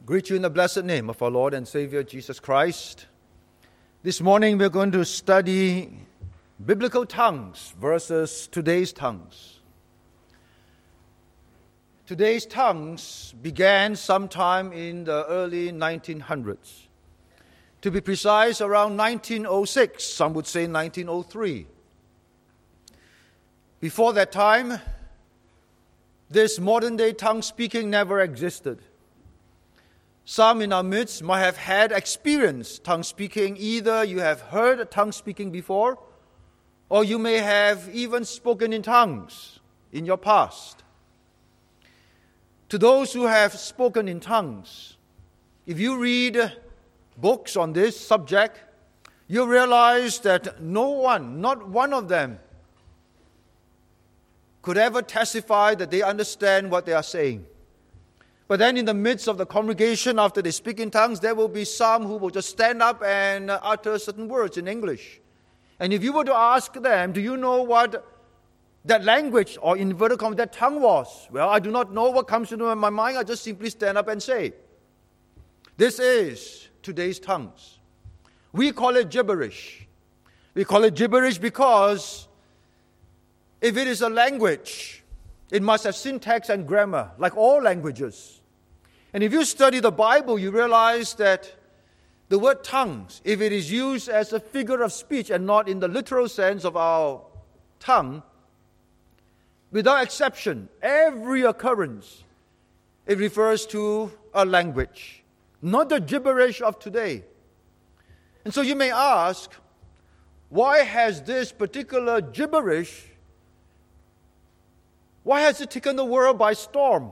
Greet you in the blessed name of our Lord and Savior Jesus Christ. This morning we're going to study biblical tongues versus today's tongues. Today's tongues began sometime in the early 1900s. To be precise, around 1906, some would say 1903. Before that time, this modern-day tongue speaking never existed. Some in our midst might have had experienced tongue speaking. Either you have heard tongue speaking before, or you may have even spoken in tongues in your past. To those who have spoken in tongues, if you read books on this subject, you realize that no one, not one of them, could ever testify that they understand what they are saying. But then in the midst of the congregation, after they speak in tongues, there will be some who will just stand up and utter certain words in English. And if you were to ask them, do you know what that language, or inverted commas, that tongue was? Well, I do not know what comes into my mind. I just simply stand up and say. This is today's tongues. We call it gibberish. We call it gibberish because if it is a language, it must have syntax and grammar, like all languages. And if you study the Bible, you realize that the word tongues, if it is used as a figure of speech and not in the literal sense of our tongue, without exception, every occurrence, it refers to a language, not the gibberish of today. And so you may ask, why has this particular gibberish, why has it taken the world by storm?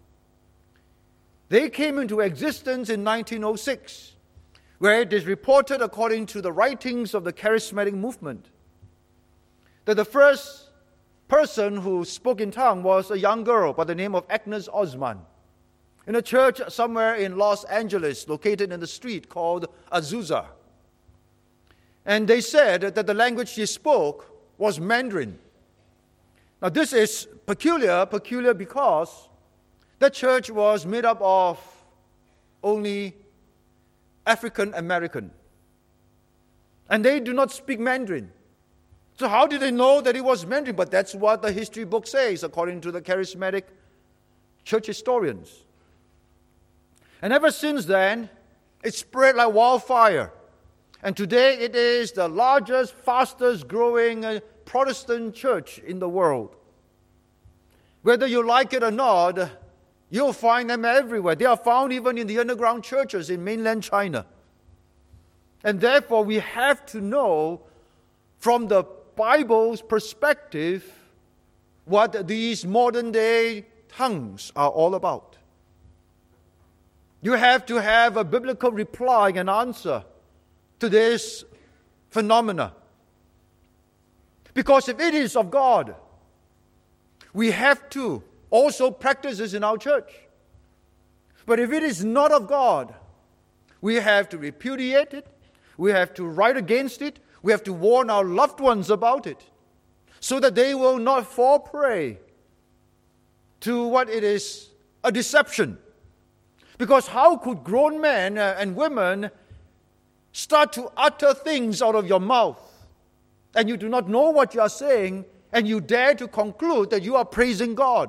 They came into existence in 1906, where it is reported, according to the writings of the charismatic movement, that the first person who spoke in tongue was a young girl by the name of Agnes Osman in a church somewhere in Los Angeles, located in the street called Azusa. And they said that the language she spoke was Mandarin. Now this is peculiar because the church was made up of only African American. And they do not speak Mandarin. So how did they know that it was Mandarin? But that's what the history book says, according to the charismatic church historians. And ever since then, it spread like wildfire. And today it is the largest, fastest growing Protestant church in the world. Whether you like it or not, you'll find them everywhere. They are found even in the underground churches in mainland China. And therefore, we have to know from the Bible's perspective what these modern-day tongues are all about. You have to have a biblical reply and answer to this phenomena. Because if it is of God, we have to also practice this in our church. But if it is not of God, we have to repudiate it, we have to write against it, we have to warn our loved ones about it, so that they will not fall prey to what it is, a deception. Because how could grown men and women start to utter things out of your mouth, and you do not know what you are saying, and you dare to conclude that you are praising God?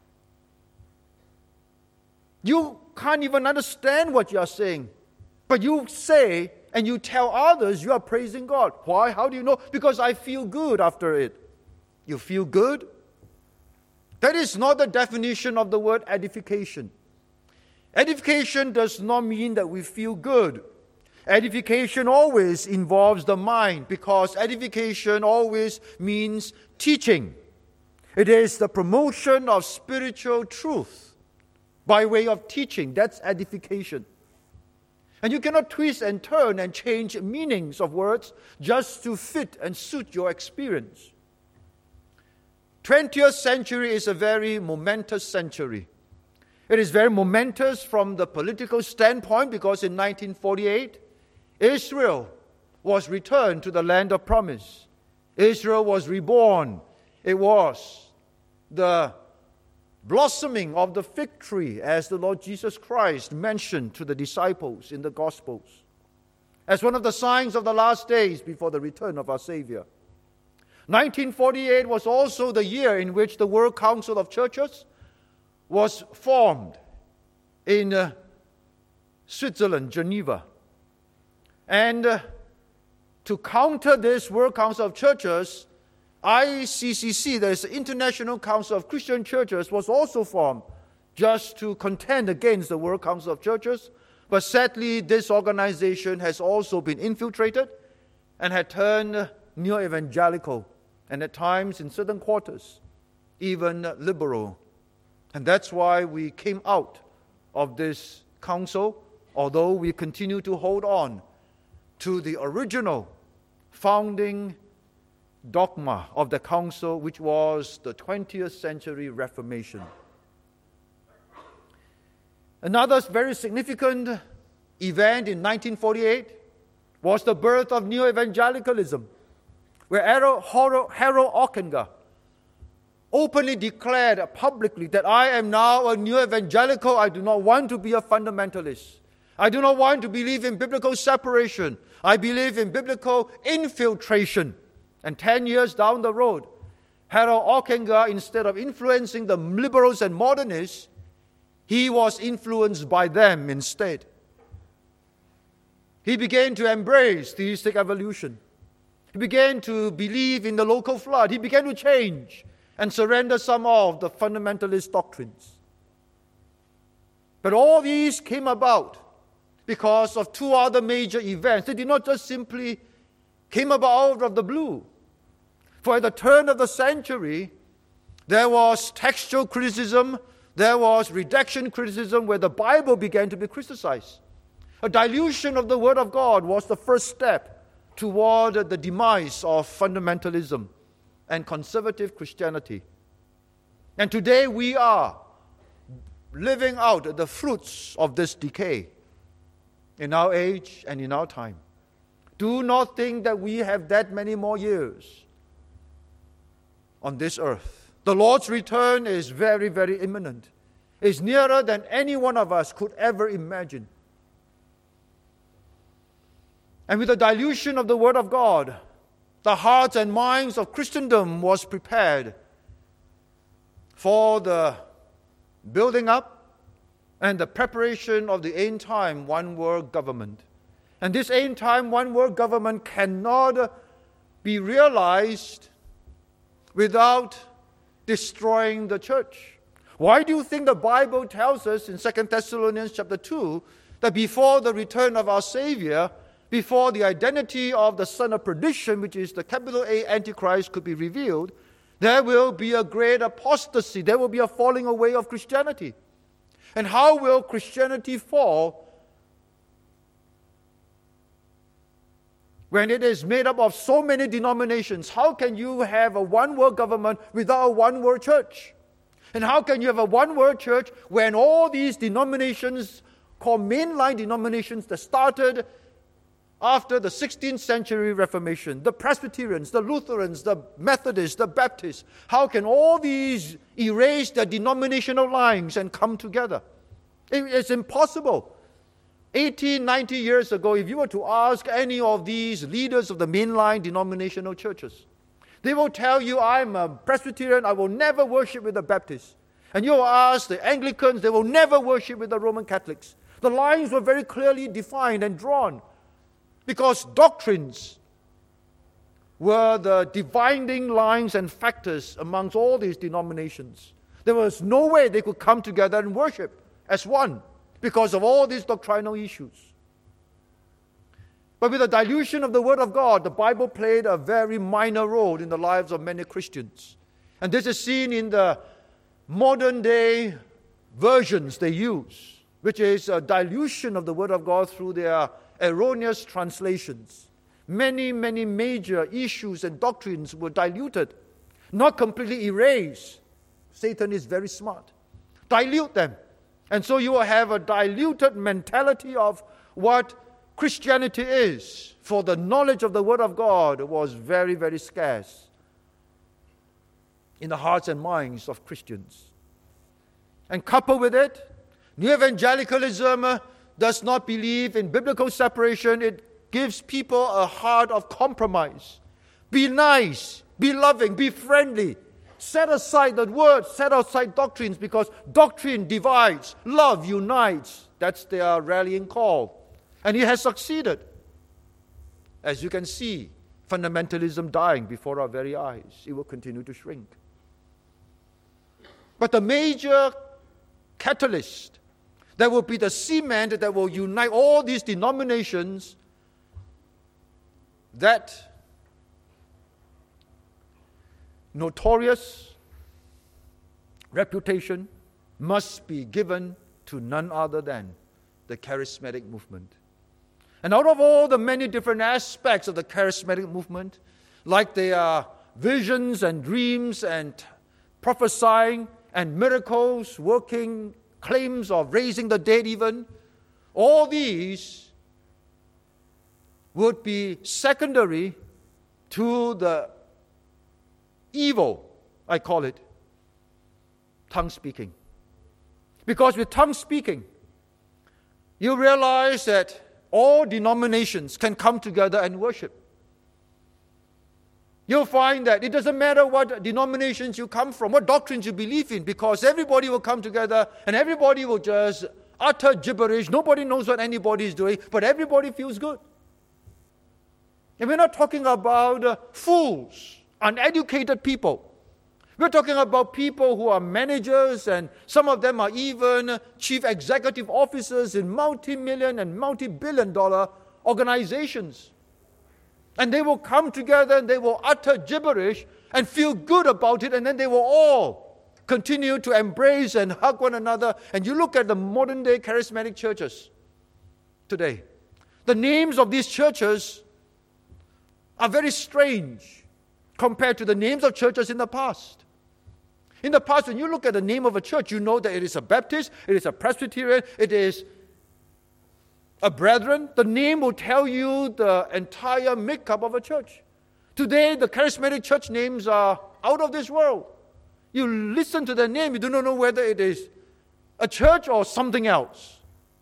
You can't even understand what you are saying, but you say and you tell others you are praising God. Why? How do you know? Because I feel good after it. You feel good? That is not the definition of the word edification. Edification does not mean that we feel good. Edification always involves the mind, because edification always means teaching. It is the promotion of spiritual truth by way of teaching. That's edification. And you cannot twist and turn and change meanings of words just to fit and suit your experience. 20th century is a very momentous century. It is very momentous from the political standpoint because in 1948, Israel was returned to the land of promise. Israel was reborn. It was the blossoming of the fig tree, as the Lord Jesus Christ mentioned to the disciples in the Gospels, as one of the signs of the last days before the return of our Savior. 1948 was also the year in which the World Council of Churches was formed in Switzerland, Geneva. And to counter this World Council of Churches, ICCC, that is the International Council of Christian Churches, was also formed just to contend against the World Council of Churches. But sadly, this organization has also been infiltrated and had turned neo-evangelical, and at times in certain quarters, even liberal. And that's why we came out of this council, although we continue to hold on to the original founding dogma of the council, which was the 20th century Reformation. Another very significant event in 1948 was the birth of neo-evangelicalism, where Harold Ockenger openly declared publicly that I am now a neo-evangelical. I do not want to be a fundamentalist. I do not want to believe in biblical separation. I believe in biblical infiltration. And 10 years down the road, Harold Ockenger, instead of influencing the liberals and modernists, he was influenced by them instead. He began to embrace theistic evolution. He began to believe in the local flood. He began to change and surrender some of the fundamentalist doctrines. But all these came about because of two other major events. They did not just simply came about out of the blue. For at the turn of the century, there was textual criticism, there was redaction criticism, where the Bible began to be criticized. A dilution of the Word of God was the first step toward the demise of fundamentalism and conservative Christianity. And today we are living out the fruits of this decay in our age and in our time. Do not think that we have that many more years on this earth. The Lord's return is very, very imminent. It's nearer than any one of us could ever imagine. And with the dilution of the Word of God, the hearts and minds of Christendom was prepared for the building up and the preparation of the end-time one-world government. And this end-time one-world government cannot be realized without destroying the church. Why do you think the Bible tells us in 2 Thessalonians chapter 2 that before the return of our Savior, before the identity of the son of perdition, which is the capital A Antichrist, could be revealed, there will be a great apostasy. There will be a falling away of Christianity. And how will Christianity fall when it is made up of so many denominations? How can you have a one-world government without a one-world church? And how can you have a one-world church when all these denominations, called mainline denominations that started after the 16th century Reformation, the Presbyterians, the Lutherans, the Methodists, the Baptists, how can all these erase their denominational lines and come together? It's impossible. 80, 90 years ago, if you were to ask any of these leaders of the mainline denominational churches, they will tell you, I'm a Presbyterian, I will never worship with the Baptists. And you will ask the Anglicans, they will never worship with the Roman Catholics. The lines were very clearly defined and drawn, because doctrines were the dividing lines and factors amongst all these denominations. There was no way they could come together and worship as one because of all these doctrinal issues. But with the dilution of the Word of God, the Bible played a very minor role in the lives of many Christians. And this is seen in the modern day versions they use, which is a dilution of the Word of God through their erroneous translations. Many, many major issues and doctrines were diluted, not completely erased. Satan is very smart. Dilute them. And so you will have a diluted mentality of what Christianity is, for the knowledge of the Word of God was very, very scarce in the hearts and minds of Christians. And coupled with it, New Evangelicalism does not believe in biblical separation. It gives people a heart of compromise. Be nice, be loving, be friendly. Set aside the word, set aside doctrines, because doctrine divides, love unites. That's their rallying call. And it has succeeded. As you can see, fundamentalism dying before our very eyes. It will continue to shrink. But the major catalyst that will be the cement that will unite all these denominations, that notorious reputation must be given to none other than the charismatic movement. And out of all the many different aspects of the charismatic movement, like their visions and dreams and prophesying and miracles working, claims of raising the dead even, all these would be secondary to the evil, I call it, tongue speaking. Because with tongue speaking, you realize that all denominations can come together and worship. You'll find that it doesn't matter what denominations you come from, what doctrines you believe in, because everybody will come together and everybody will just utter gibberish. Nobody knows what anybody is doing, but everybody feels good. And we're not talking about fools, uneducated people. We're talking about people who are managers, and some of them are even chief executive officers in multi-million and multi-billion-dollar organizations. And they will come together and they will utter gibberish and feel good about it, and then they will all continue to embrace and hug one another. And you look at the modern-day charismatic churches today. The names of these churches are very strange compared to the names of churches in the past. In the past, when you look at the name of a church, you know that it is a Baptist, it is a Presbyterian, it is a Brethren. The name will tell you the entire makeup of a church. Today, the charismatic church names are out of this world. You listen to the name, you do not know whether it is a church or something else.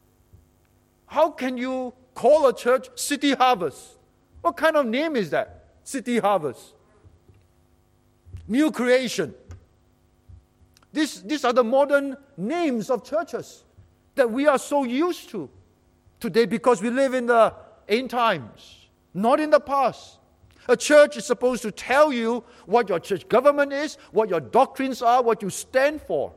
How can you call a church City Harvest? What kind of name is that? City Harvest. New Creation. These are the modern names of churches that we are so used to today because we live in the end times, not in the past. A church is supposed to tell you what your church government is, what your doctrines are, what you stand for.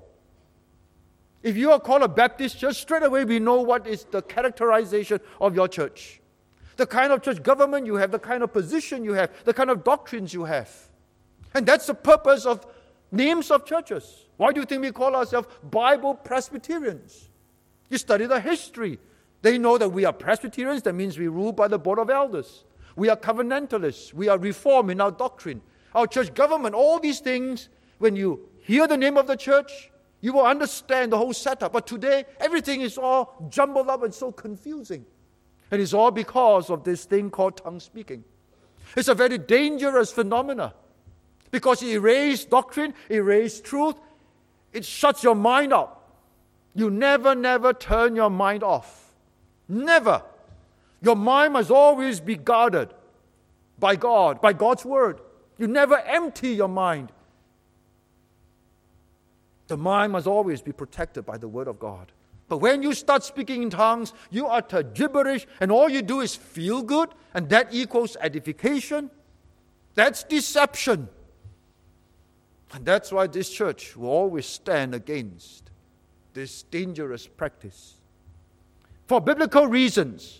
If you are called a Baptist church, straight away we know what is the characterization of your church. The kind of church government you have, the kind of position you have, the kind of doctrines you have. And that's the purpose of names of churches. Why do you think we call ourselves Bible Presbyterians? You study the history. They know that we are Presbyterians. That means we rule by the Board of Elders. We are covenantalists. We are reformed in our doctrine. Our church government, all these things, when you hear the name of the church, you will understand the whole setup. But today, everything is all jumbled up and so confusing. And it's all because of this thing called tongue speaking. It's a very dangerous phenomenon because it erases doctrine, it erases truth, it shuts your mind up. You never turn your mind off. Never. Your mind must always be guarded by God, by God's word. You never empty your mind. The mind must always be protected by the word of God. But when you start speaking in tongues, you utter gibberish, and all you do is feel good, and that equals edification. That's deception. And that's why this church will always stand against this dangerous practice. For biblical reasons,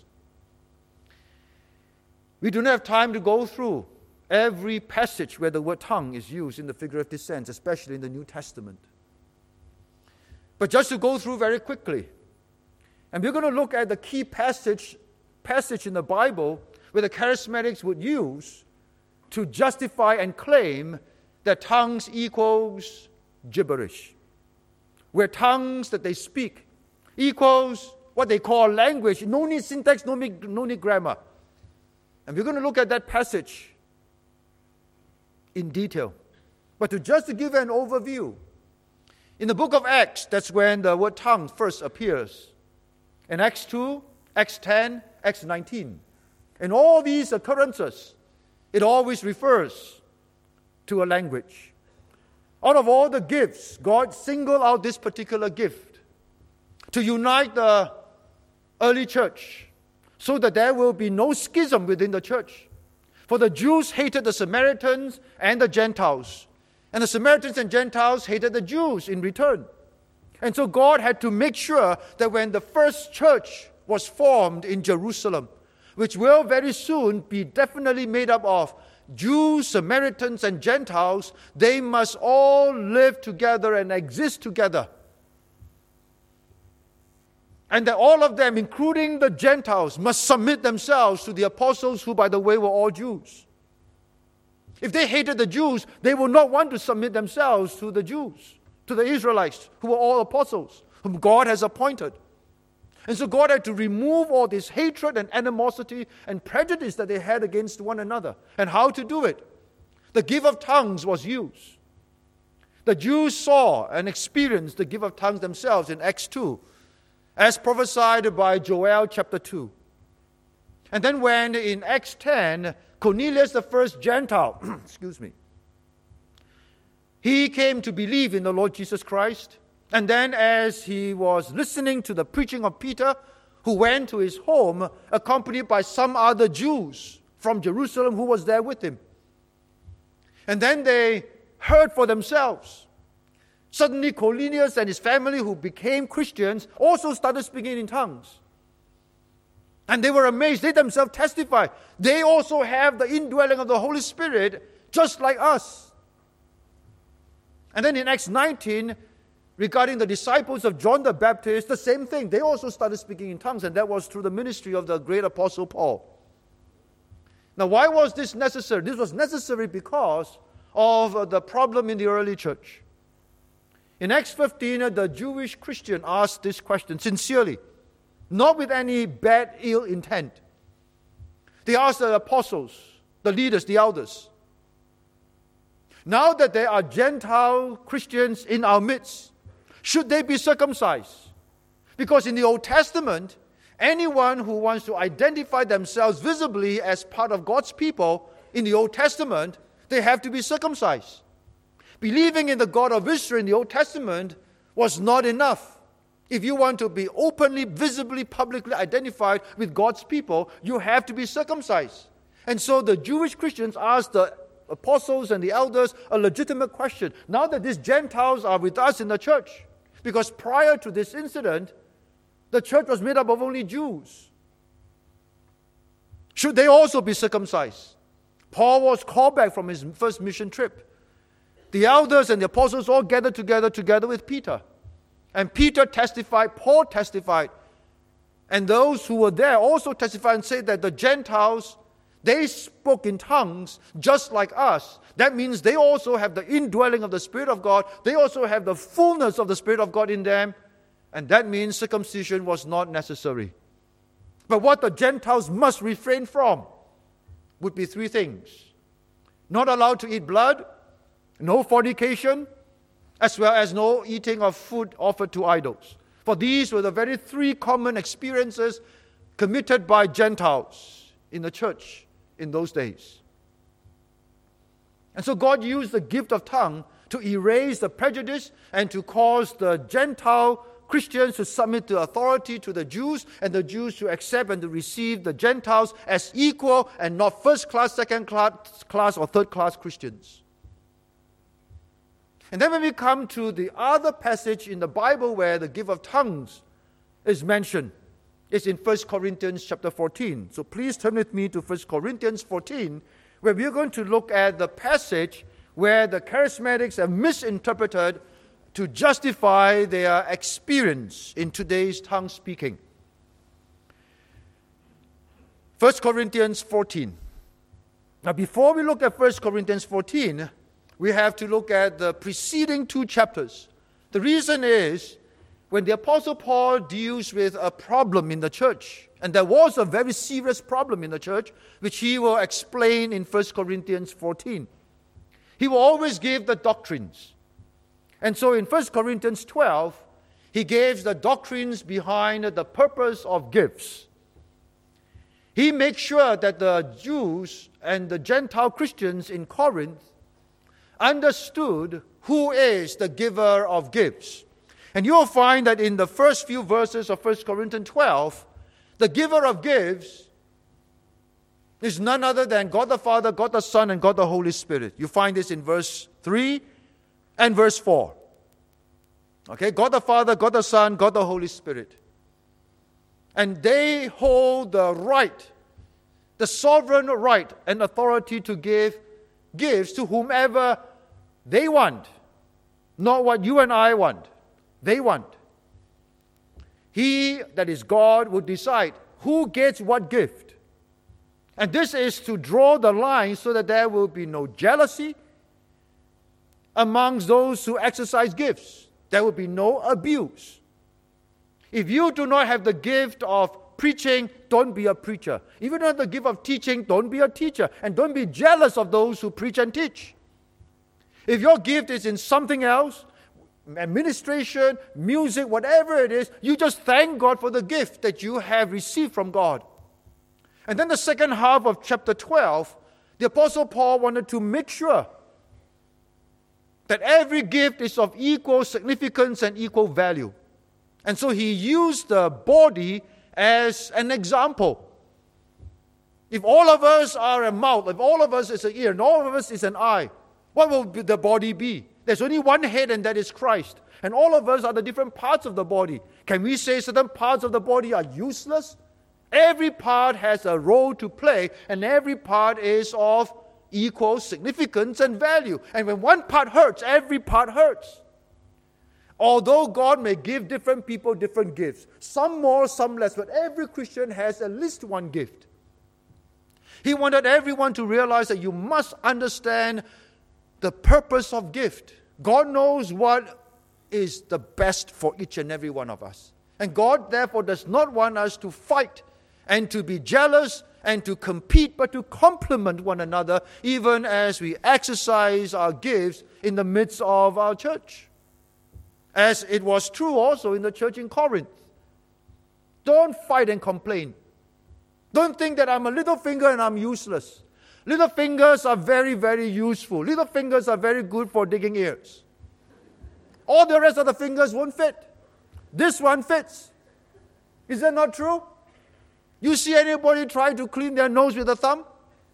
we do not have time to go through every passage where the word tongue is used in the figurative sense, especially in the New Testament. But just to go through very quickly, and we're going to look at the key passage in the Bible where the charismatics would use to justify and claim that tongues equals gibberish, where tongues that they speak equals what they call language. No need syntax, no need grammar. And we're going to look at that passage in detail. But just to give an overview, In the book of Acts, that's when the word tongue first appears. In Acts 2, Acts 10, Acts 19. In all these occurrences, it always refers to a language. Out of all the gifts, God singled out this particular gift to unite the early church so that there will be no schism within the church. For the Jews hated the Samaritans and the Gentiles, and the Samaritans and Gentiles hated the Jews in return. And so God had to make sure that when the first church was formed in Jerusalem, which will very soon be definitely made up of Jews, Samaritans, and Gentiles, they must all live together and exist together. And that all of them, including the Gentiles, must submit themselves to the apostles who, by the way, were all Jews. If they hated the Jews, they would not want to submit themselves to the Jews, to the Israelites, who were all apostles, whom God has appointed. And so God had to remove all this hatred and animosity and prejudice that they had against one another. And how to do it? The gift of tongues was used. The Jews saw and experienced the gift of tongues themselves in Acts 2, as prophesied by Joel chapter 2. And then when in Acts 10, Cornelius, the first Gentile, he came to believe in the Lord Jesus Christ. And then as he was listening to the preaching of Peter, who went to his home, accompanied by some other Jews from Jerusalem who was there with him. And then they heard for themselves. Suddenly Cornelius and his family, who became Christians, also started speaking in tongues. And they were amazed. They themselves testified. They also have the indwelling of the Holy Spirit, just like us. And then in Acts 19, regarding the disciples of John the Baptist, the same thing. They also started speaking in tongues, and that was through the ministry of the great apostle Paul. Now, why was this necessary? This was necessary because of the problem in the early church. In Acts 15, the Jewish Christian asked this question sincerely, not with any bad, ill intent. They asked the apostles, the leaders, the elders, now that there are Gentile Christians in our midst, should they be circumcised? Because in the Old Testament, anyone who wants to identify themselves visibly as part of God's people in the Old Testament, they have to be circumcised. Believing in the God of Israel in the Old Testament was not enough. If you want to be openly, visibly, publicly identified with God's people, you have to be circumcised. And so the Jewish Christians asked the apostles and the elders a legitimate question. Now that these Gentiles are with us in the church, because prior to this incident, the church was made up of only Jews. Should they also be circumcised? Paul was called back from his first mission trip. The elders and the apostles all gathered together with Peter. And Peter testified, Paul testified, and those who were there also testified and said that the Gentiles, they spoke in tongues just like us. That means they also have the indwelling of the Spirit of God. They also have the fullness of the Spirit of God in them. And that means circumcision was not necessary. But what the Gentiles must refrain from would be three things. Not allowed to eat blood, no fornication, as well as no eating of food offered to idols. For these were the very three common experiences committed by Gentiles in the church in those days. And so God used the gift of tongue to erase the prejudice and to cause the Gentile Christians to submit to authority to the Jews, and the Jews to accept and to receive the Gentiles as equal and not first class, second class, or third class Christians. And then when we come to the other passage in the Bible where the gift of tongues is mentioned, it's in 1 Corinthians chapter 14. So please turn with me to 1 Corinthians 14, where we're going to look at the passage where the charismatics have misinterpreted to justify their experience in today's tongue speaking. 1 Corinthians 14. Now before we look at 1 Corinthians 14, we have to look at the preceding two chapters. The reason is, when the Apostle Paul deals with a problem in the church, and there was a very serious problem in the church, which he will explain in 1 Corinthians 14. He will always give the doctrines. And so in 1 Corinthians 12, he gives the doctrines behind the purpose of gifts. He makes sure that the Jews and the Gentile Christians in Corinth understood who is the giver of gifts. And you'll find that in the first few verses of 1 Corinthians 12, the giver of gifts is none other than God the Father, God the Son, and God the Holy Spirit. You find this in verse 3 and verse 4. Okay, God the Father, God the Son, God the Holy Spirit. And they hold the right, the sovereign right and authority to give gifts to whomever they want. Not what you and I want. They want. He, that is God, would decide who gets what gift. And this is to draw the line so that there will be no jealousy amongst those who exercise gifts. There will be no abuse. If you do not have the gift of preaching, don't be a preacher. If you don't have the gift of teaching, don't be a teacher. And don't be jealous of those who preach and teach. If your gift is in something else, administration, music, whatever it is, you just thank God for the gift that you have received from God. And then the second half of chapter 12, the Apostle Paul wanted to make sure that every gift is of equal significance and equal value. And so he used the body as an example. If all of us are a mouth, if all of us is an ear, and all of us is an eye, what will the body be? There's only one head, and that is Christ. And all of us are the different parts of the body. Can we say certain parts of the body are useless? Every part has a role to play, and every part is of equal significance and value. And when one part hurts, every part hurts. Although God may give different people different gifts, some more, some less, but every Christian has at least one gift. He wanted everyone to realize that you must understand the purpose of gift. God knows what is the best for each and every one of us. And God, therefore, does not want us to fight and to be jealous and to compete, but to complement one another, even as we exercise our gifts in the midst of our church. As it was true also in the church in Corinth. Don't fight and complain. Don't think that I'm a little finger and I'm useless. Little fingers are very, very useful. Little fingers are very good for digging ears. All the rest of the fingers won't fit. This one fits. Is that not true? You see anybody try to clean their nose with a thumb?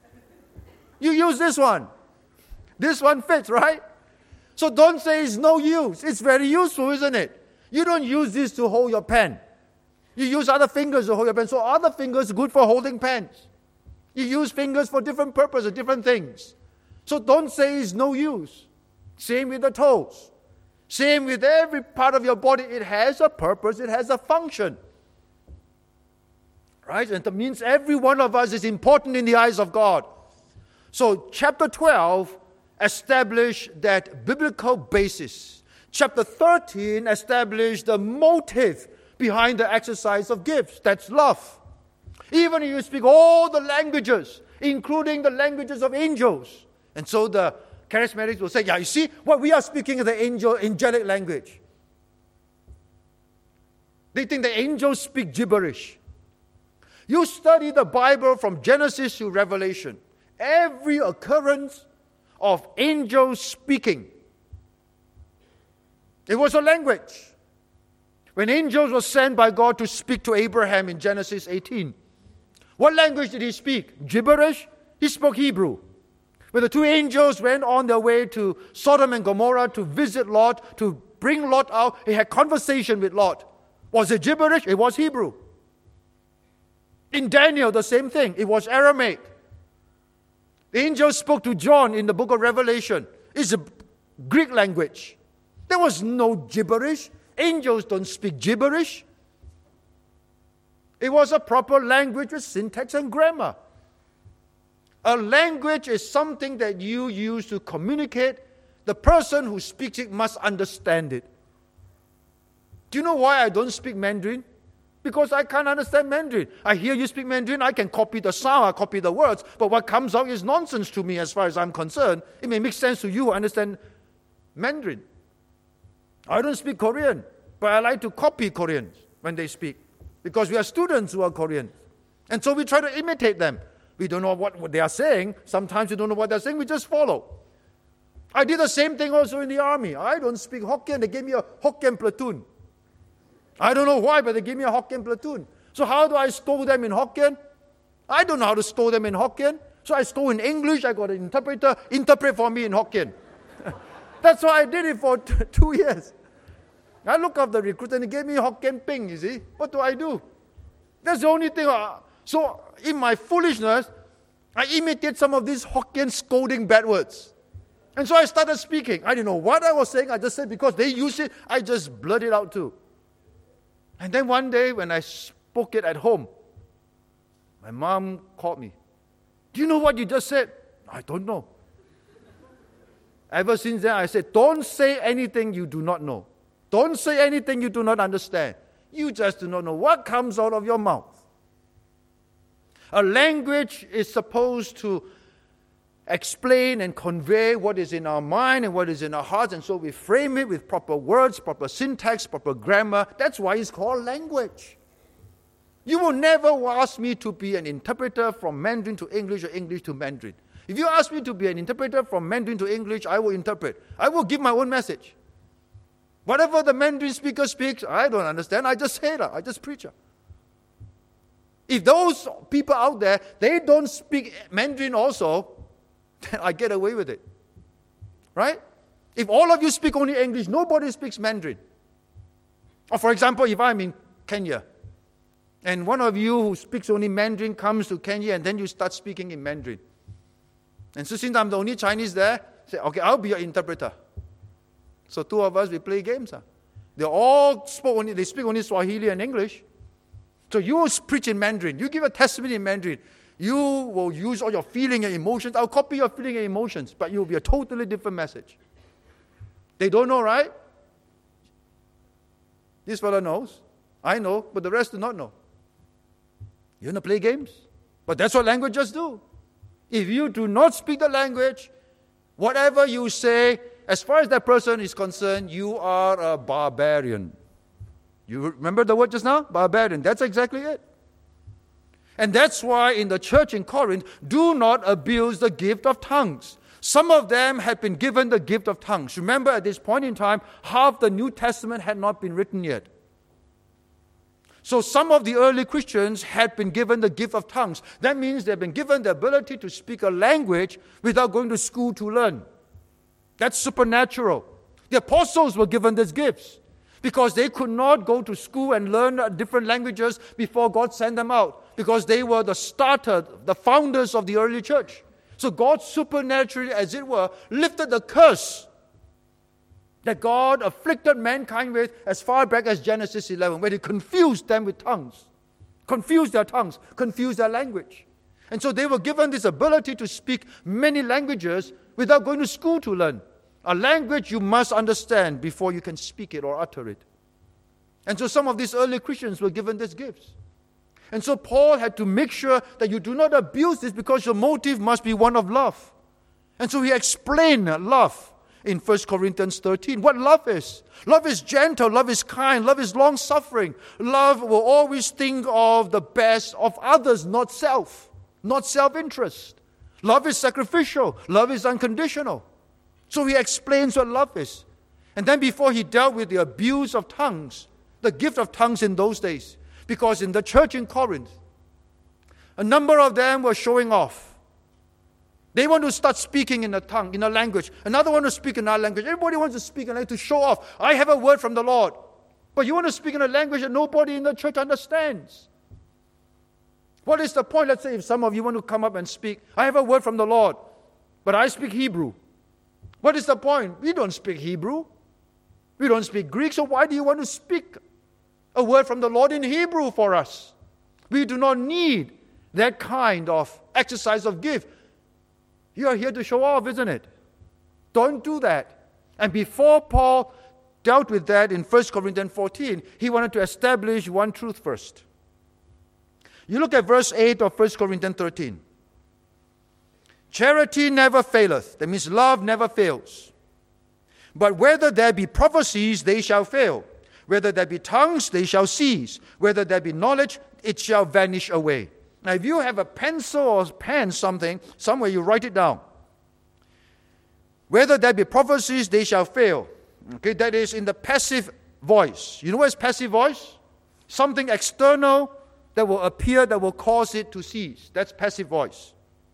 You use this one. This one fits, right? So don't say it's no use. It's very useful, isn't it? You don't use this to hold your pen. You use other fingers to hold your pen. So other fingers are good for holding pens. You use fingers for different purposes, different things. So don't say it's no use. Same with the toes. Same with every part of your body. It has a purpose. It has a function. Right? And that means every one of us is important in the eyes of God. So chapter 12 established that biblical basis. Chapter 13 established the motive behind the exercise of gifts. That's love. Even if you speak all the languages, including the languages of angels. And so the charismatics will say, yeah, you see, what we are speaking is the angelic language. They think the angels speak gibberish. You study the Bible from Genesis to Revelation. Every occurrence of angels speaking, it was a language. When angels were sent by God to speak to Abraham in Genesis 18, what language did he speak? Gibberish? He spoke Hebrew. When the two angels went on their way to Sodom and Gomorrah to visit Lot, to bring Lot out, he had conversation with Lot. Was it gibberish? It was Hebrew. In Daniel, the same thing. It was Aramaic. The angel spoke to John in the book of Revelation. It's a Greek language. There was no gibberish. Angels don't speak gibberish. It was a proper language with syntax and grammar. A language is something that you use to communicate. The person who speaks it must understand it. Do you know why I don't speak Mandarin? Because I can't understand Mandarin. I hear you speak Mandarin, I can copy the sound, I copy the words, but what comes out is nonsense to me as far as I'm concerned. It may make sense to you who understand Mandarin. I don't speak Korean, but I like to copy Koreans when they speak, because we are students who are Korean. And so we try to imitate them. We don't know what they are saying. Sometimes we don't know what they're saying. We just follow. I did the same thing also in the army. I don't speak Hokkien. They gave me a Hokkien platoon. I don't know why, but they gave me a Hokkien platoon. So how do I scold them in Hokkien? I don't know how to scold them in Hokkien. So I scold in English. I got an interpreter, interpret for me in Hokkien. That's why I did it for 2 years. I look up the recruiter and he gave me Hokkien Ping, you see. What do I do? That's the only thing. So in my foolishness, I imitate some of these Hokkien scolding bad words. And so I started speaking. I didn't know what I was saying. I just said because they use it, I just blurted it out too. And then one day when I spoke it at home, my mom called me. Do you know what you just said? I don't know. Ever since then, I said, don't say anything you do not know. Don't say anything you do not understand. You just do not know what comes out of your mouth. A language is supposed to explain and convey what is in our mind and what is in our hearts, and so we frame it with proper words, proper syntax, proper grammar. That's why it's called language. You will never ask me to be an interpreter from Mandarin to English or English to Mandarin. If you ask me to be an interpreter from Mandarin to English, I will interpret. I will give my own message. Whatever the Mandarin speaker speaks, I don't understand. I just say it. I just preach it. If those people out there, they don't speak Mandarin also, then I get away with it. Right? If all of you speak only English, nobody speaks Mandarin. Or for example, if I'm in Kenya, and one of you who speaks only Mandarin comes to Kenya, and then you start speaking in Mandarin. And so since I'm the only Chinese there, say, okay, I'll be your interpreter. So two of us, we play games. They all they speak only Swahili and English. So you will preach in Mandarin. You give a testimony in Mandarin. You will use all your feeling and emotions. I'll copy your feeling and emotions, but it will be a totally different message. They don't know, right? This fellow knows. I know, but the rest do not know. You want to play games? But that's what languages do. If you do not speak the language, whatever you say, as far as that person is concerned, you are a barbarian. You remember the word just now? Barbarian. That's exactly it. And that's why in the church in Corinth, do not abuse the gift of tongues. Some of them had been given the gift of tongues. Remember, at this point in time, half the New Testament had not been written yet. So some of the early Christians had been given the gift of tongues. That means they've been given the ability to speak a language without going to school to learn. That's supernatural. The apostles were given these gifts because they could not go to school and learn different languages before God sent them out, because they were the starter, the founders of the early church. So God supernaturally, as it were, lifted the curse that God afflicted mankind with as far back as Genesis 11, where He confused them with tongues, confused their tongues, confused their language. And so they were given this ability to speak many languages without going to school to learn. A language you must understand before you can speak it or utter it. And so some of these early Christians were given these gifts. And so Paul had to make sure that you do not abuse this, because your motive must be one of love. And so he explained love in 1 Corinthians 13, what love is. Love is gentle, love is kind, love is long-suffering. Love will always think of the best of others, not self, not self-interest. Love is sacrificial, love is unconditional. So he explains what love is. And then before he dealt with the abuse of tongues, the gift of tongues in those days, because in the church in Corinth, a number of them were showing off. They want to start speaking in a tongue, in a language. Another one to speak in another language. Everybody wants to speak in a language to show off. I have a word from the Lord. But you want to speak in a language that nobody in the church understands. What is the point? Let's say if some of you want to come up and speak, I have a word from the Lord, but I speak Hebrew. What is the point? We don't speak Hebrew. We don't speak Greek, so why do you want to speak a word from the Lord in Hebrew for us? We do not need that kind of exercise of gift. You are here to show off, isn't it? Don't do that. And before Paul dealt with that in 1 Corinthians 14, he wanted to establish one truth first. You look at verse 8 of 1 Corinthians 13. Charity never faileth. That means love never fails. But whether there be prophecies, they shall fail. Whether there be tongues, they shall cease. Whether there be knowledge, it shall vanish away. Now, if you have a pencil or pen, somewhere you write it down. Whether there be prophecies, they shall fail. Okay, that is in the passive voice. You know what is passive voice? Something external that will appear, that will cause it to cease. That's passive voice.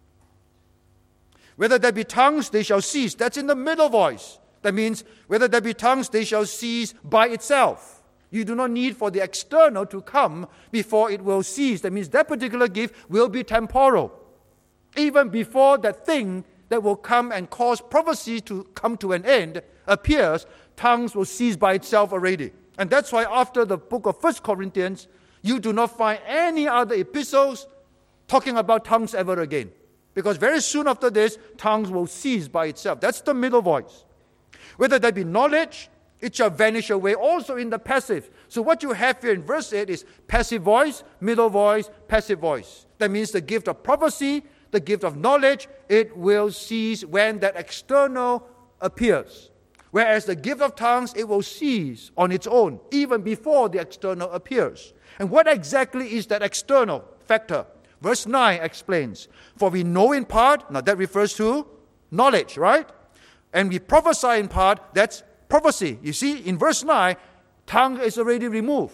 Whether there be tongues, they shall cease. That's in the middle voice. That means, whether there be tongues, they shall cease by itself. You do not need for the external to come before it will cease. That means that particular gift will be temporal. Even before that thing that will come and cause prophecy to come to an end appears, tongues will cease by itself already. And that's why after the book of 1 Corinthians, you do not find any other epistles talking about tongues ever again. Because very soon after this, tongues will cease by itself. That's the middle voice. Whether there be knowledge, it shall vanish away, also in the passive. So what you have here in verse 8 is passive voice, middle voice, passive voice. That means the gift of prophecy, the gift of knowledge, it will cease when that external appears. Whereas the gift of tongues, it will cease on its own, even before the external appears. And what exactly is that external factor? Verse 9 explains, for we know in part, now that refers to knowledge, right? And we prophesy in part, that's prophecy. You see, in verse 9, tongue is already removed.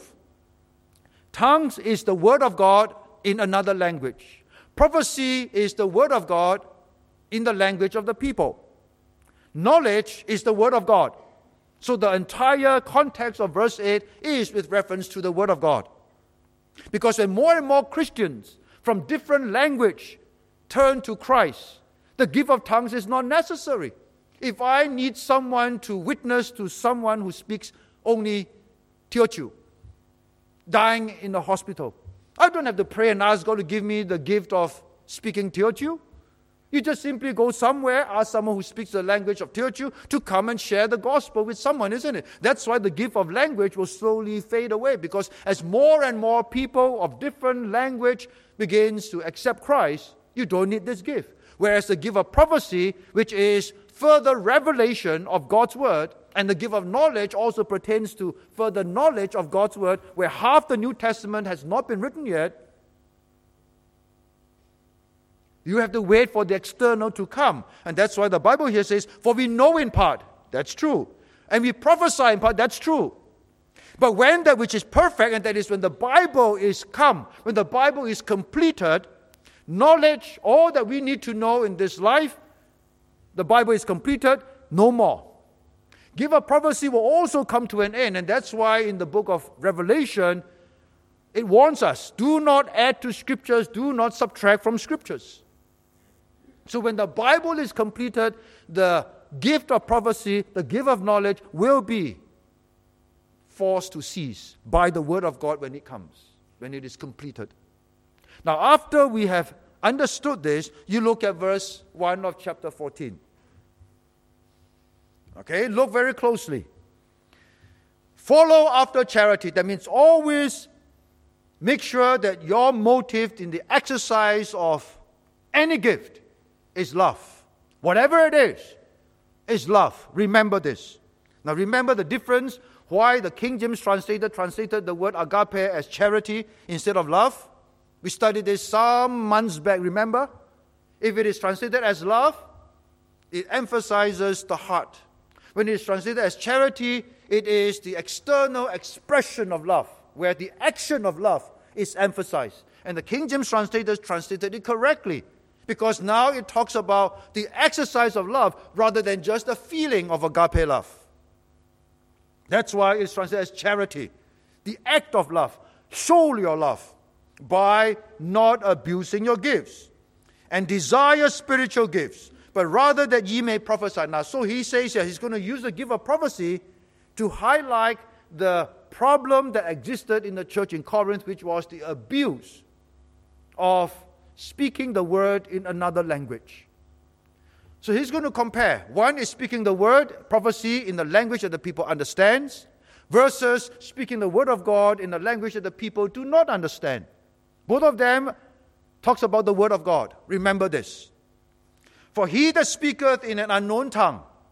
Tongues is the word of God in another language. Prophecy is the word of God in the language of the people. Knowledge is the word of God. So the entire context of verse 8 is with reference to the word of God. Because when more and more Christians from different language turn to Christ, the gift of tongues is not necessary. If I need someone to witness to someone who speaks only Teochew, dying in the hospital, I don't have to pray and ask God to give me the gift of speaking Teochew. You just simply go somewhere, ask someone who speaks the language of Teochew to come and share the gospel with someone, isn't it? That's why the gift of language will slowly fade away, because as more and more people of different language begins to accept Christ, you don't need this gift. Whereas the gift of prophecy, which is further revelation of God's word, and the gift of knowledge also pertains to further knowledge of God's word, where half the New Testament has not been written yet. You have to wait for the external to come. And that's why the Bible here says, for we know in part. That's true. And we prophesy in part. That's true. But when that which is perfect, and that is when the Bible is come, when the Bible is completed, knowledge, all that we need to know in this life, the Bible is completed, no more. Gift of prophecy will also come to an end. And that's why in the book of Revelation, it warns us, do not add to scriptures, do not subtract from scriptures. So when the Bible is completed, the gift of prophecy, the gift of knowledge will be forced to cease by the word of God when it comes, when it is completed. Now after we have understood this, you look at verse 1 of chapter 14. Okay, look very closely. Follow after charity. That means always make sure that your motive in the exercise of any gift is love. Whatever it is love. Remember this. Now remember the difference why the King James translated the word agape as charity instead of love. We studied this some months back, remember? If it is translated as love, it emphasizes the heart. When it is translated as charity, it is the external expression of love, where the action of love is emphasized. And the King James translators translated it correctly, because now it talks about the exercise of love rather than just the feeling of agape love. That's why it's translated as charity. The act of love. Show your love by not abusing your gifts. And desire spiritual gifts, but rather that ye may prophesy. Now, so he says here, he's going to use the gift of prophecy to highlight the problem that existed in the church in Corinth, which was the abuse of speaking the word in another language. So he's going to compare. One is speaking the word, prophecy, in the language that the people understands, versus speaking the word of God in the language that the people do not understand. Both of them talks about the word of God. Remember this. For he that speaketh in an unknown tongue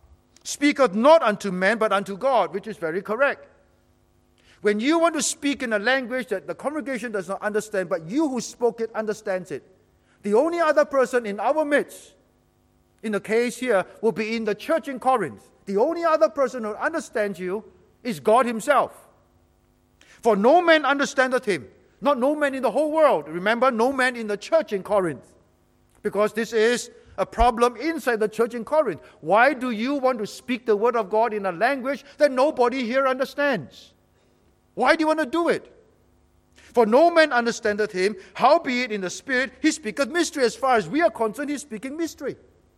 speaketh not unto men, but unto God, which is very correct. When you want to speak in a language that the congregation does not understand, but you who spoke it understands it, the only other person in our midst, in the case here, will be in the church in Corinth. The only other person who understands you is God himself. For no man understandeth him, not no man in the whole world. Remember, no man in the church in Corinth, because this is a problem inside the church in Corinth. Why do you want to speak the word of God in a language that nobody here understands? Why do you want to do it? For no man understandeth him, howbeit in the Spirit he speaketh mystery. As far as we are concerned, he's speaking mystery.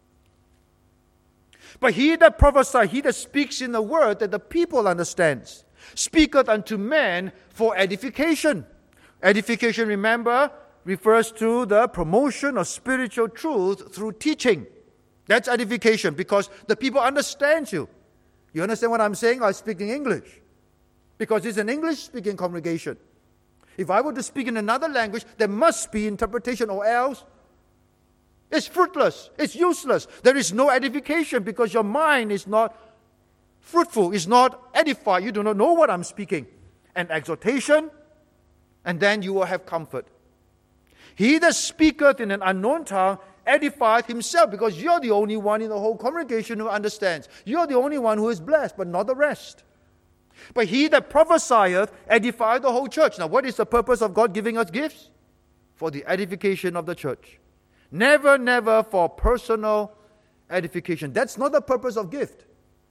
But he that prophesies, he that speaks in the word that the people understands, speaketh unto men for edification. Edification, remember, refers to the promotion of spiritual truth through teaching. That's edification, because the people understand you. You understand what I'm saying? I'm speaking English, because it's an English-speaking congregation. If I were to speak in another language, there must be interpretation, or else it's fruitless, it's useless. There is no edification, because your mind is not fruitful, is not edified. You do not know what I'm speaking. And exhortation, and then you will have comfort. He that speaketh in an unknown tongue edifieth himself, because you're the only one in the whole congregation who understands. You're the only one who is blessed, but not the rest. But he that prophesieth edifieth the whole church. Now, what is the purpose of God giving us gifts? For the edification of the church. Never, never for personal edification. That's not the purpose of gift.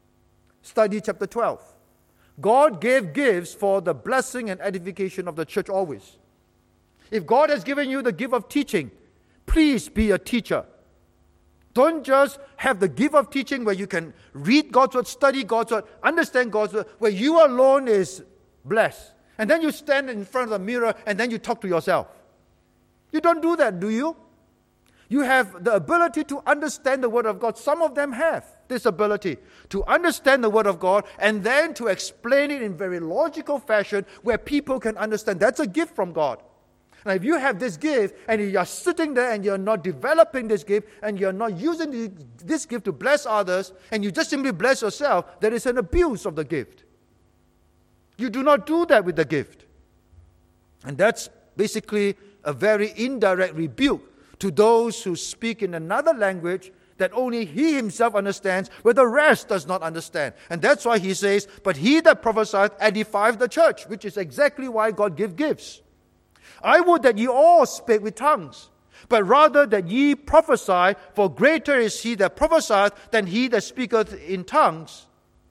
Study chapter 12. God gave gifts for the blessing and edification of the church always. If God has given you the gift of teaching, please be a teacher. Don't just have the gift of teaching where you can read God's word, study God's word, understand God's word, where you alone is blessed. And then you stand in front of the mirror and then you talk to yourself. You don't do that, do you? You have the ability to understand the word of God. Some of them have this ability to understand the word of God and then to explain it in very logical fashion where people can understand. That's a gift from God. Now, if you have this gift and you are sitting there and you're not developing this gift and you're not using this gift to bless others and you just simply bless yourself, that is an abuse of the gift. You do not do that with the gift. And that's basically a very indirect rebuke to those who speak in another language that only he himself understands, where the rest does not understand. And that's why he says, but he that prophesieth edifieth the church, which is exactly why God gives gifts. I would that ye all spake with tongues, but rather that ye prophesy, for greater is he that prophesieth than he that speaketh in tongues,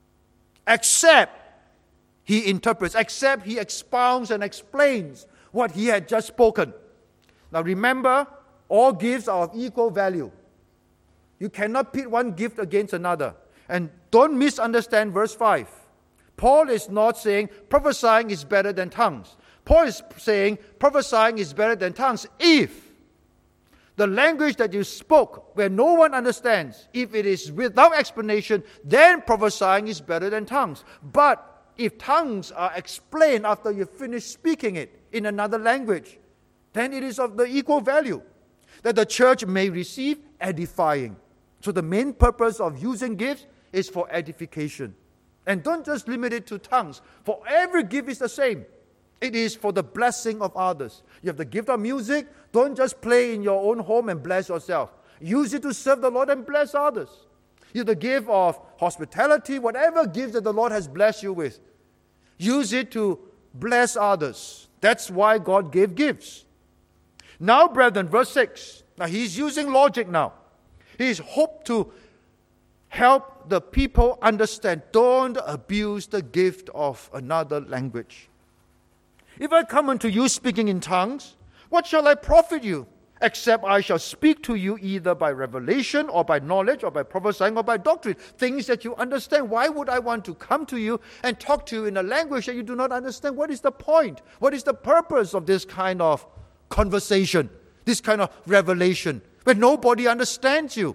except he interprets, except he expounds and explains what he had just spoken. Now remember, all gifts are of equal value. You cannot pit one gift against another. And don't misunderstand verse 5. Paul is not saying prophesying is better than tongues. Paul is saying prophesying is better than tongues if the language that you spoke, where no one understands, if it is without explanation, then prophesying is better than tongues. But if tongues are explained after you finish speaking it in another language, then it is of the equal value, that the church may receive edifying. So the main purpose of using gifts is for edification. And don't just limit it to tongues, for every gift is the same. It is for the blessing of others. You have the gift of music. Don't just play in your own home and bless yourself. Use it to serve the Lord and bless others. You have the gift of hospitality, whatever gift that the Lord has blessed you with. Use it to bless others. That's why God gave gifts. Now, brethren, verse 6. Now, he's using logic now. He's hoped to help the people understand. Don't abuse the gift of another language. If I come unto you speaking in tongues, what shall I profit you? Except I shall speak to you either by revelation or by knowledge or by prophesying or by doctrine. Things that you understand. Why would I want to come to you and talk to you in a language that you do not understand? What is the point? What is the purpose of this kind of conversation? This kind of revelation where nobody understands you?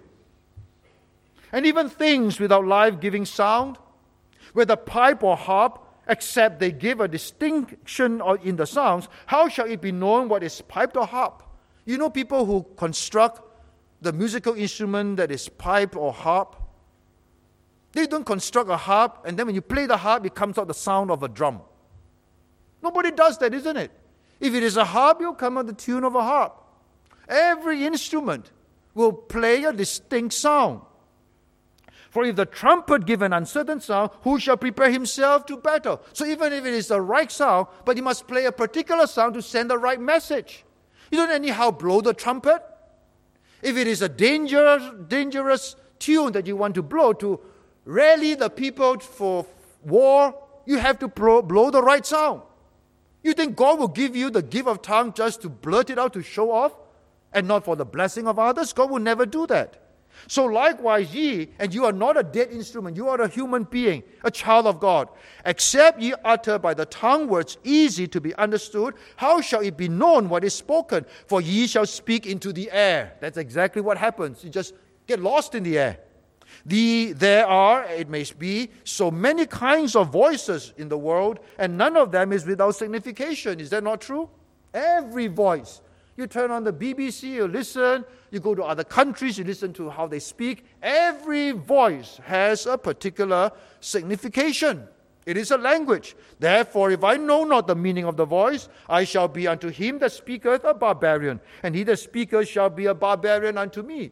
And even things without life-giving sound, whether pipe or harp, except they give a distinction in the sounds, how shall it be known what is piped or harp? You know people who construct the musical instrument that is pipe or harp? They don't construct a harp, and then when you play the harp, it comes out the sound of a drum. Nobody does that, isn't it? If it is a harp, you'll come out the tune of a harp. Every instrument will play a distinct sound. For if the trumpet give an uncertain sound, who shall prepare himself to battle? So even if it is the right sound, but you must play a particular sound to send the right message. You don't anyhow blow the trumpet. If it is a dangerous tune that you want to blow to rally the people for war, you have to blow the right sound. You think God will give you the gift of tongue just to blurt it out to show off and not for the blessing of others? God will never do that. So likewise ye, and you are not a dead instrument, you are a human being, a child of God. Except ye utter by the tongue words easy to be understood, how shall it be known what is spoken? For ye shall speak into the air. That's exactly what happens. You just get lost in the air. There are, it may be, so many kinds of voices in the world, and none of them is without signification. Is that not true? Every voice. You turn on the BBC, you listen. You go to other countries, you listen to how they speak. Every voice has a particular signification. It is a language. Therefore, if I know not the meaning of the voice, I shall be unto him that speaketh a barbarian, and he that speaketh shall be a barbarian unto me.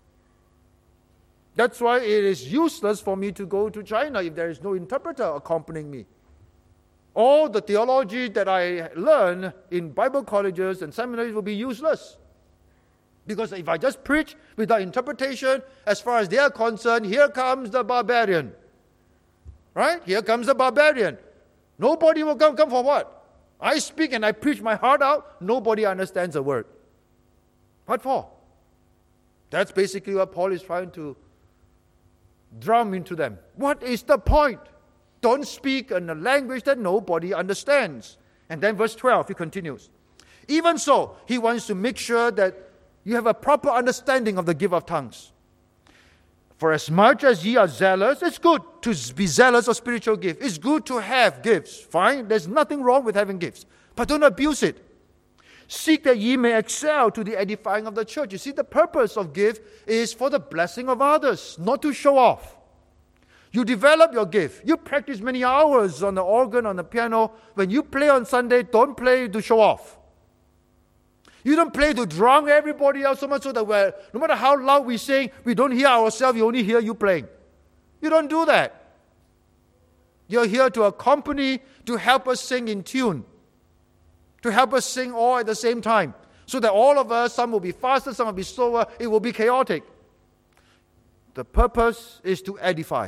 That's why it is useless for me to go to China if there is no interpreter accompanying me. All the theology that I learn in Bible colleges and seminaries will be useless. Because if I just preach without interpretation, as far as they are concerned, here comes the barbarian. Right? Here comes the barbarian. Nobody will come for what? I speak and I preach my heart out, nobody understands a word. What for? That's basically what Paul is trying to drum into them. What is the point? Don't speak in a language that nobody understands. And then verse 12, he continues. Even so, he wants to make sure that you have a proper understanding of the gift of tongues. For as much as ye are zealous, it's good to be zealous of spiritual gifts. It's good to have gifts. Fine, there's nothing wrong with having gifts. But don't abuse it. Seek that ye may excel to the edifying of the church. You see, the purpose of gift is for the blessing of others, not to show off. You develop your gift. You practice many hours on the organ, on the piano. When you play on Sunday, don't play to show off. You don't play to drown everybody else so much so that no matter how loud we sing, we don't hear ourselves, we only hear you playing. You don't do that. You're here to accompany, to help us sing in tune, to help us sing all at the same time, so that all of us, some will be faster, some will be slower, it will be chaotic. The purpose is to edify.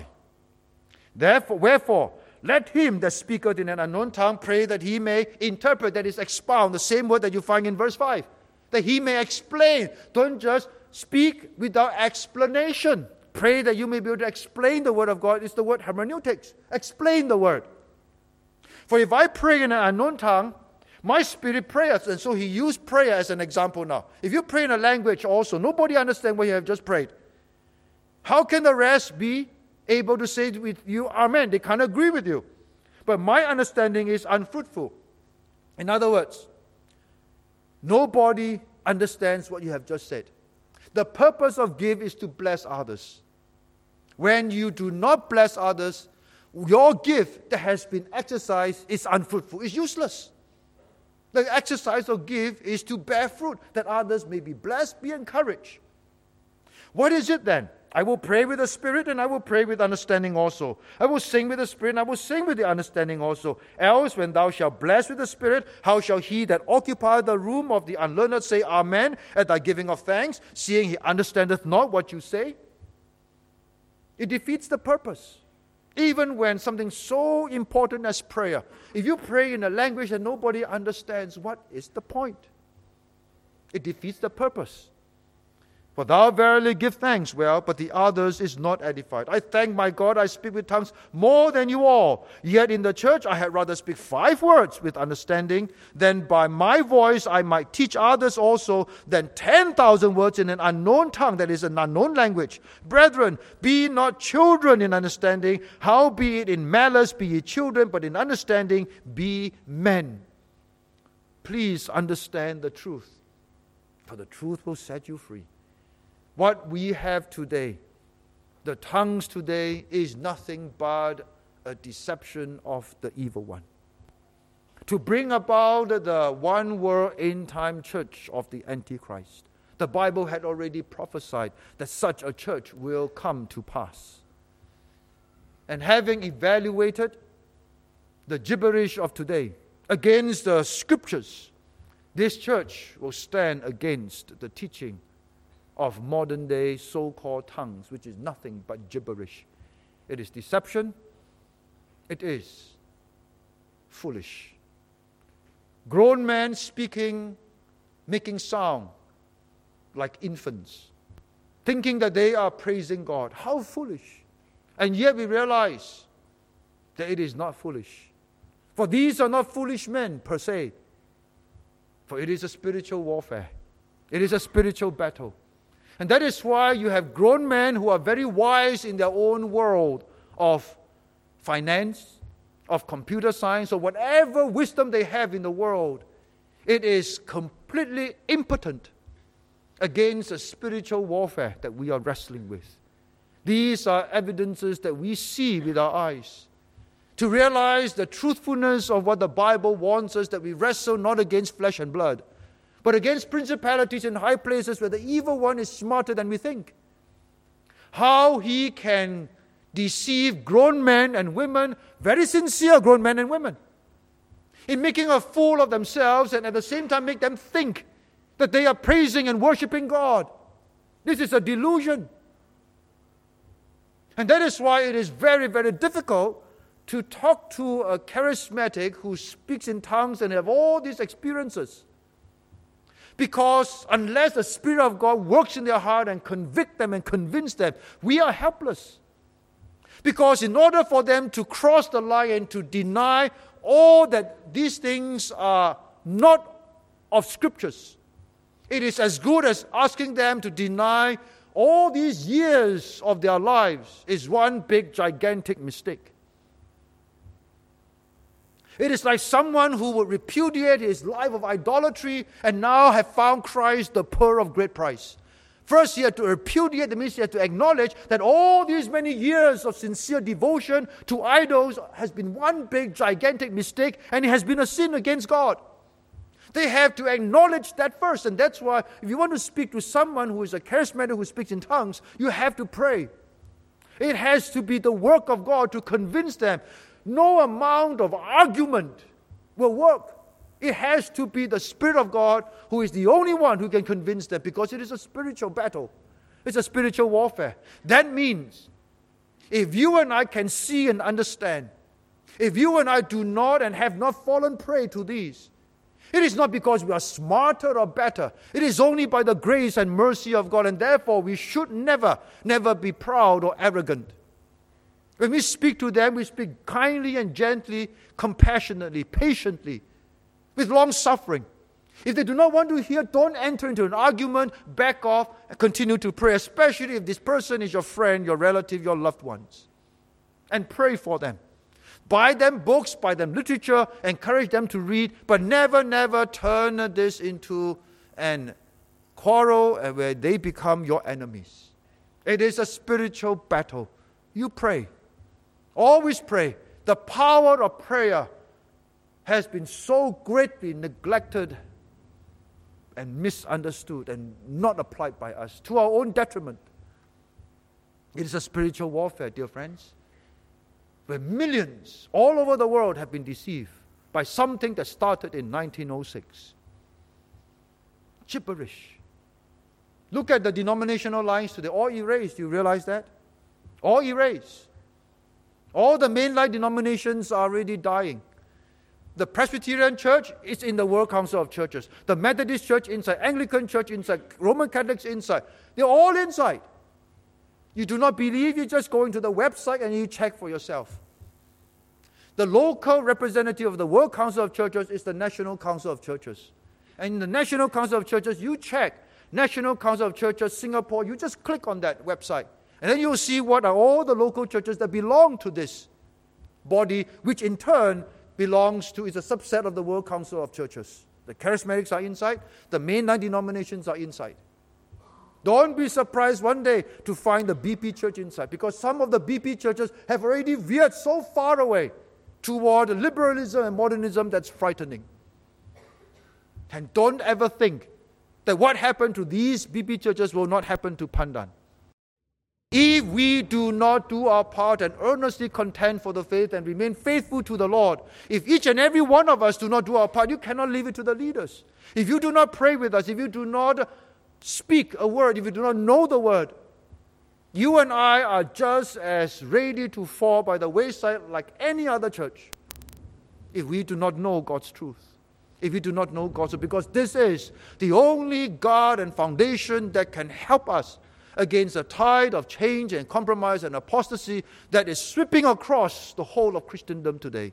Wherefore, let him that speaketh in an unknown tongue pray that he may interpret, that is expound, the same word that you find in verse 5. That he may explain. Don't just speak without explanation. Pray that you may be able to explain the word of God. It's the word hermeneutics. Explain the word. For if I pray in an unknown tongue, my spirit prays. And so he used prayer as an example now. If you pray in a language also, nobody understands what you have just prayed. How can the rest be able to say with you, Amen? They can't agree with you. But my understanding is unfruitful. In other words, nobody understands what you have just said. The purpose of give is to bless others. When you do not bless others, your gift that has been exercised is unfruitful. It's useless. The exercise of give is to bear fruit, that others may be blessed, be encouraged. What is it then? I will pray with the Spirit, and I will pray with understanding also. I will sing with the Spirit, and I will sing with the understanding also. Else, when thou shalt bless with the Spirit, how shall he that occupieth the room of the unlearned say Amen at thy giving of thanks, seeing he understandeth not what you say? It defeats the purpose. Even when something so important as prayer, if you pray in a language that nobody understands, what is the point? It defeats the purpose. For thou verily give thanks well, but the others is not edified. I thank my God, I speak with tongues more than you all. Yet in the church I had rather speak 5 words with understanding, than by my voice I might teach others also, than 10,000 words in an unknown tongue, that is an unknown language. Brethren, be not children in understanding, howbeit in malice be ye children, but in understanding be men. Please understand the truth, for the truth will set you free. What we have today The tongues today is nothing but a deception of the evil one, to bring about the one world end-time church of the Antichrist. The Bible had already prophesied that such a church will come to pass. And having evaluated the gibberish of today against the scriptures, this church will stand against the teaching of modern-day so-called tongues, which is nothing but gibberish. It is deception. It is foolish. Grown men speaking, making sound like infants, thinking that they are praising God. How foolish. And yet we realize that it is not foolish. For these are not foolish men per se. For it is a spiritual warfare. It is a spiritual battle. And that is why you have grown men who are very wise in their own world of finance, of computer science, or whatever wisdom they have in the world. It is completely impotent against the spiritual warfare that we are wrestling with. These are evidences that we see with our eyes. To realize the truthfulness of what the Bible warns us, that we wrestle not against flesh and blood, but against principalities in high places where the evil one is smarter than we think. How he can deceive grown men and women, very sincere grown men and women, in making a fool of themselves and at the same time make them think that they are praising and worshiping God. This is a delusion. And that is why it is very, very difficult to talk to a charismatic who speaks in tongues and have all these experiences. Because unless the Spirit of God works in their heart and convict them and convince them, we are helpless. Because in order for them to cross the line and to deny all that these things are not of Scriptures, it is as good as asking them to deny all these years of their lives is one big, gigantic mistake. It is like someone who would repudiate his life of idolatry and now have found Christ, the pearl of great price. First, he had to repudiate, that means he had to acknowledge that all these many years of sincere devotion to idols has been one big, gigantic mistake, and it has been a sin against God. They have to acknowledge that first, and that's why if you want to speak to someone who is a charismatic who speaks in tongues, you have to pray. It has to be the work of God to convince them. No amount of argument will work. It has to be the Spirit of God who is the only one who can convince them, because it is a spiritual battle. It's a spiritual warfare. That means if you and I can see and understand, if you and I do not and have not fallen prey to these, it is not because we are smarter or better. It is only by the grace and mercy of God, and therefore we should never be proud or arrogant. When we speak to them, we speak kindly and gently, compassionately, patiently, with long suffering. If they do not want to hear, don't enter into an argument, back off, and continue to pray, especially if this person is your friend, your relative, your loved ones. And pray for them. Buy them books, buy them literature, encourage them to read, but never turn this into an quarrel where they become your enemies. It is a spiritual battle. You pray. Always pray. The power of prayer has been so greatly neglected and misunderstood and not applied by us to our own detriment. It is a spiritual warfare, dear friends, where millions all over the world have been deceived by something that started in 1906. Gibberish. Look at the denominational lines today, all erased. Do you realize that? All erased. All the mainline denominations are already dying. The Presbyterian Church is in the World Council of Churches. The Methodist Church inside, Anglican Church inside, Roman Catholics inside. They're all inside. You do not believe, you just go into the website and you check for yourself. The local representative of the World Council of Churches is the National Council of Churches. And in the National Council of Churches, you check National Council of Churches, Singapore, you just click on that website. And then you'll see what are all the local churches that belong to this body, which in turn belongs to, is a subset of the World Council of Churches. The charismatics are inside, the mainline denominations are inside. Don't be surprised one day to find the BP church inside, because some of the BP churches have already veered so far away toward liberalism and modernism that's frightening. And don't ever think that what happened to these BP churches will not happen to Pandan. If we do not do our part and earnestly contend for the faith and remain faithful to the Lord, if each and every one of us do not do our part, you cannot leave it to the leaders. If you do not pray with us, if you do not speak a word, if you do not know the word, you and I are just as ready to fall by the wayside like any other church if we do not know God's truth, if we do not know God's truth, because this is the only guard and foundation that can help us against a tide of change and compromise and apostasy that is sweeping across the whole of Christendom today.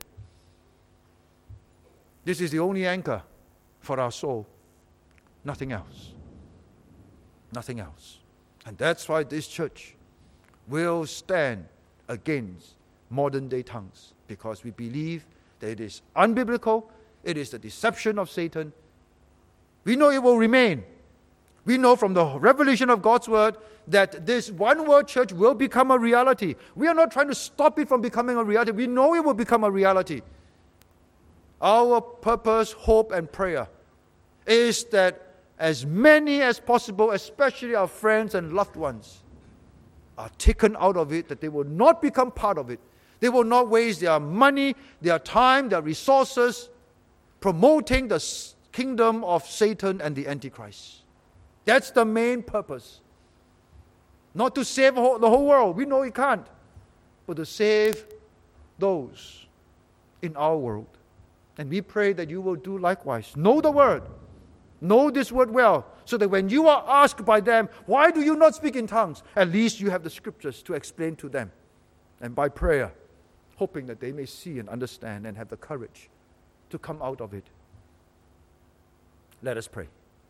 This is the only anchor for our soul. Nothing else. Nothing else. And that's why this church will stand against modern day tongues, because we believe that it is unbiblical, it is the deception of Satan. We know it will remain. We know from the revelation of God's word that this one world church will become a reality. We are not trying to stop it from becoming a reality. We know it will become a reality. Our purpose, hope, and prayer is that as many as possible, especially our friends and loved ones, are taken out of it, that they will not become part of it. They will not waste their money, their time, their resources promoting the kingdom of Satan and the Antichrist. That's the main purpose. Not to save the whole world. We know it can't. But to save those in our world. And we pray that you will do likewise. Know the word. Know this word well, so that when you are asked by them, why do you not speak in tongues? At least you have the scriptures to explain to them. And by prayer, hoping that they may see and understand and have the courage to come out of it. Let us pray.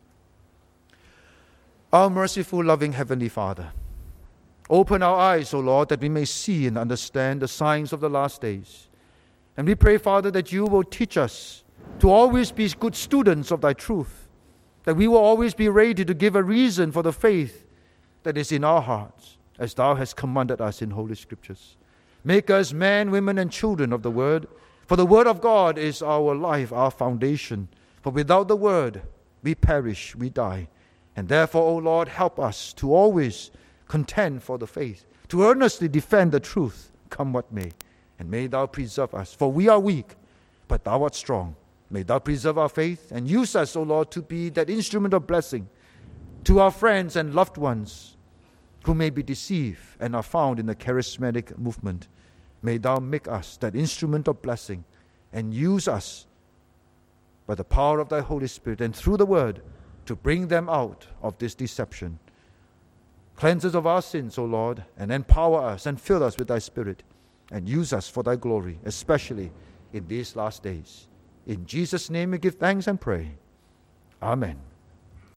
Our merciful, loving Heavenly Father, open our eyes, O Lord, that we may see and understand the signs of the last days. And we pray, Father, that you will teach us to always be good students of thy truth, that we will always be ready to give a reason for the faith that is in our hearts, as thou hast commanded us in Holy Scriptures. Make us men, women, and children of the Word, for the Word of God is our life, our foundation. For without the Word, we perish, we die. And therefore, O Lord, help us to always contend for the faith, to earnestly defend the truth, come what may. And may thou preserve us, for we are weak, but thou art strong. May thou preserve our faith and use us, O Lord, to be that instrument of blessing to our friends and loved ones who may be deceived and are found in the charismatic movement. May thou make us that instrument of blessing and use us by the power of thy Holy Spirit and through the word to bring them out of this deception. Cleanse us of our sins, O Lord, and empower us and fill us with thy Spirit and use us for thy glory, especially in these last days. In Jesus' name we give thanks and pray. Amen.